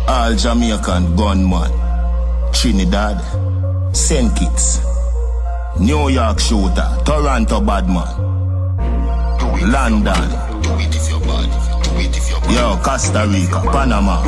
All Jamaican gunman, Trinidad, St. Kitts, New York shooter, Toronto badman, London, yo, Costa Rica, Panama.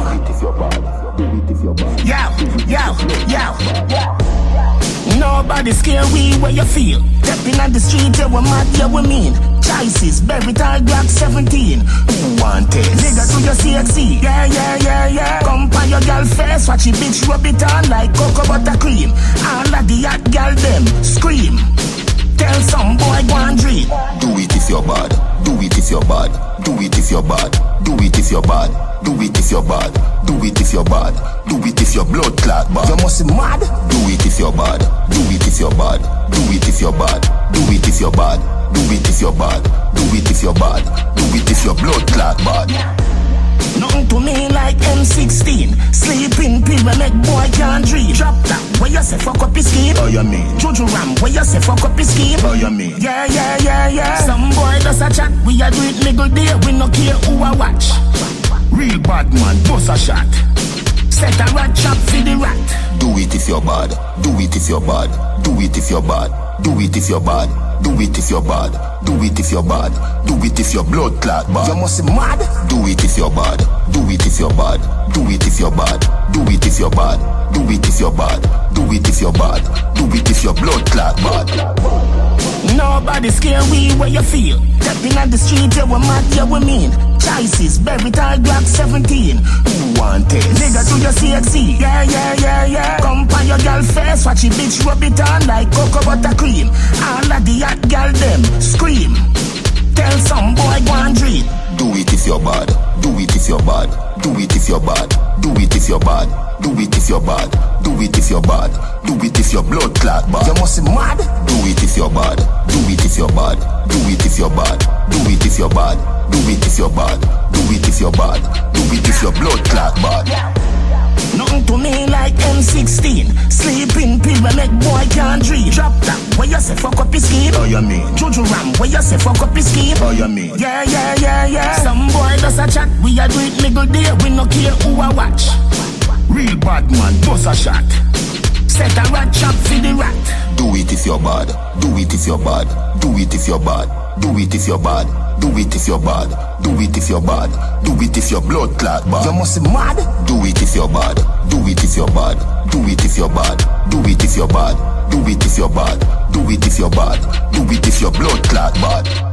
Nobody scare we where you feel. Stepping on the street, yeah, we mad, yeah, we mean. Choices, berry tall Glock 17. Who want it? Nigga to your CXC. Yeah. Come by your girl face, watch your bitch rub it on like cocoa butter cream. All of the hot girl them scream. Tell some boy go and dream. Do it if you're bad. Do it if you're bad. Do it if you're bad. Do it if you're bad. Do it if you're bad. Do it if you're bad. Do it if your blood clot bad. You must be mad. Do it if you're bad. Do it if you're bad. Do it if you're bad. Do it if you're bad. Do it if you're bad. Do it if you're bad. Do it if your blood clot bad. Nothing to me like M16. Sleeping pill when make boy can't dream. Drop that, where you say fuck up his scheme. Oh you mean? Juju Ram, where you say fuck up his scheme. Oh you mean? Yeah. Some boy does a chat, we a do it niggle day. We no care who a watch. Real bad man, bust a shot. Set a rat trap for the rat. Do it if you're bad. Do it if you're bad. Do it if you're bad. Do it if you're bad. Do it if you're bad. Do it if you're bad. Do it if your blood clot bad. You must be mad. Do it if you're bad. Do it if you're bad. Do it if you're bad. Do it if you're bad. Do it if you're bad. Do it if you're bad. Do it if your blood clot bad. Nobody scare we where you feel. Stepping on the street, yeah, we mad, yeah, we mean. Choices, berry tall Glock 17. Who want it? Nigga to your CXC. Yeah. Come by your girl face, watch your bitch rub it on like cocoa butter cream. All of the hot girl them scream. Tell some boy go and dream. Do it if you're bad. Do it if you're bad. Do it if you're bad. Do it if you're bad. Do it if you're bad. Do it if you're bad. Do it if your blood clot bad. You must be mad. Do it if you're bad. Do it if you're bad. Do it if you're bad. Do it if you're bad. Do it if you're bad. Do it if you're bad. Do it if your blood clot bad. Nothing to me like M16. Sleeping pill when make boy can't dream. Drop that, where you say fuck up his scheme. Oh you mean? Juju Ram, where you say fuck up his scheme. Oh you mean? Yeah. Some boy does a chat, we a do it niggle day. We no care who a watch. Real bad man, bust a shot. Set a rat trap for the rat. Do it if you're bad. Do it if you're bad. Do it if you're bad. Do it if you're bad. Do it if you're bad. Do it if you're bad. Do it if your blood clot bad. You must be mad. Do it if you're bad. Do it if you're bad. Do it if you're bad. Do it if you're bad. Do it if you're bad. Do it if you're bad. Do it if your blood clot bad.